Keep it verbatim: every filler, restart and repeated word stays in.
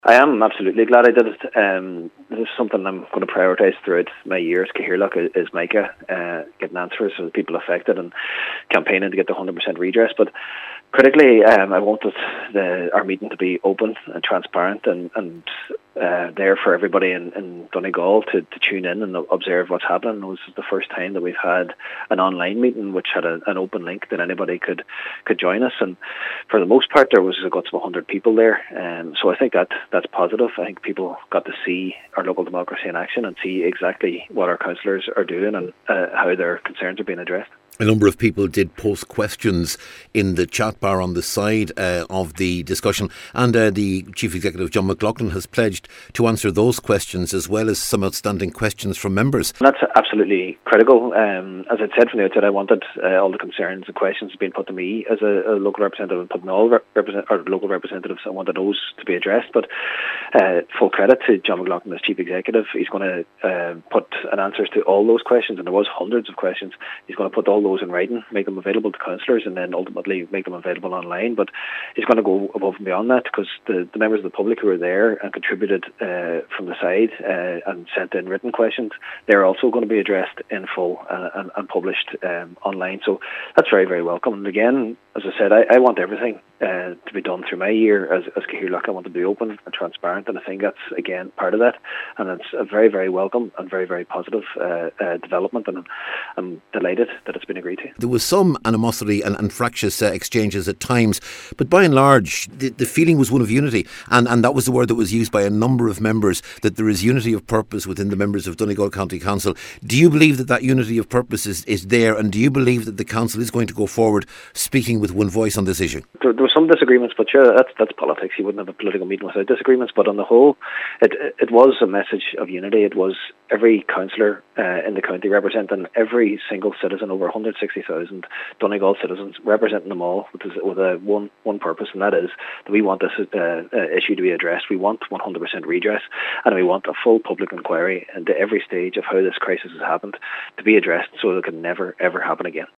I am absolutely glad I did it. Um, this is something I'm going to prioritise throughout my years. Cathaoirleach is Micah, uh, getting answers for the people affected and campaigning to get the one hundred percent redress. But critically, um, I wanted the, our meeting to be open and transparent and, and uh, there for everybody in, in Donegal to, to tune in and observe what's happening. This is the first time that we've had an online meeting which had a, an open link that anybody could, could join us. And for the most part, there was a guts of one hundred people there. Um, so I think that that's positive. I think people got to see our local democracy in action and see exactly what our councillors are doing and uh, how their concerns are being addressed. A number of people did post questions in the chat bar on the side uh, of the discussion, and uh, the Chief Executive, John McLaughlin, has pledged to answer those questions as well as some outstanding questions from members. And that's absolutely critical. Um, as I said from the outset, I wanted uh, all the concerns and questions being put to me as a, a local representative and put in all represent- or local representatives. I wanted those to be addressed, but uh, full credit to John McLaughlin as Chief Executive. He's going to uh, put an answers to all those questions, and there was hundreds of questions. He's going to put all those in writing, make them available to councillors, and then ultimately make them available online. But he's going to go above and beyond that, because the, the members of the public who were there and contributed uh, from the side uh, and sent in written questions, they're also going to be addressed in full uh, and, and published um, online. So that's very, very welcome. And again, as I said, I, I want everything uh, to be done through my year as, as Cathaoirleach. I want to be open and transparent, and I think that's, again, part of that. And it's a very, very welcome and very, very positive uh, uh, development, and I'm, I'm delighted that it's been agreed to. There was some animosity and, and fractious uh, exchanges at times, but by and large, the, the feeling was one of unity, and, and that was the word that was used by a number of members, that there is unity of purpose within the members of Donegal County Council. Do you believe that that unity of purpose is, is there, and do you believe that the council is going to go forward speaking with one voice on this issue? There, there were some disagreements, but sure, that's that's politics. You wouldn't have a political meeting without disagreements. But on the whole, it it was a message of unity. It was every councillor uh, in the county representing every single citizen, over one hundred sixty thousand Donegal citizens, representing them all with, with a one one purpose, and that is that we want this uh, uh, issue to be addressed. We want one hundred percent redress, and we want a full public inquiry into every stage of how this crisis has happened to be addressed, so it can never ever happen again.